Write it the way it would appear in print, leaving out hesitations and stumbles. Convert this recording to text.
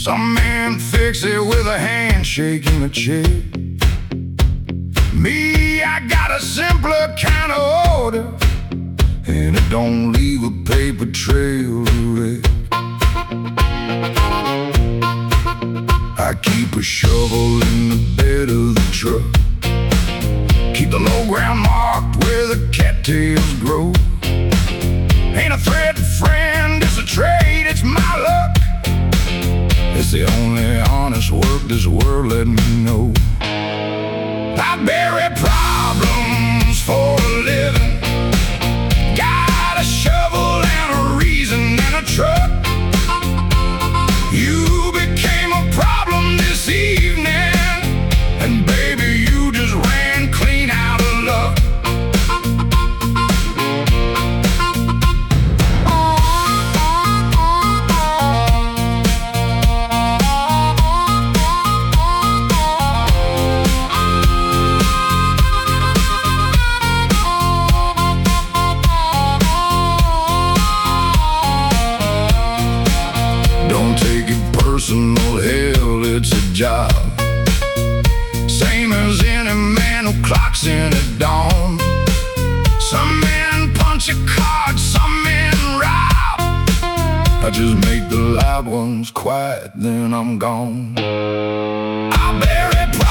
Some men fix it with a handshake and a check. Me, I got a simpler kind of order, and it don't leave a paper trail of wreck. I keep a shovel in the bed of the truck, keep the low ground marked where the cattails grow. Ain't a threat, friend, it's a trade, it's my luck. It's the only honest work this world let me know. I bury problems for a living, got a shovel and a reason and a truck. You became a problem this evening, and baby, you just ran clean out of luck. Don't take it personal, hell, it's a job. Same as any man who clocks in at dawn. Some men punch a card, some men rob. I just make the loud ones quiet, then I'm gone. I'll bury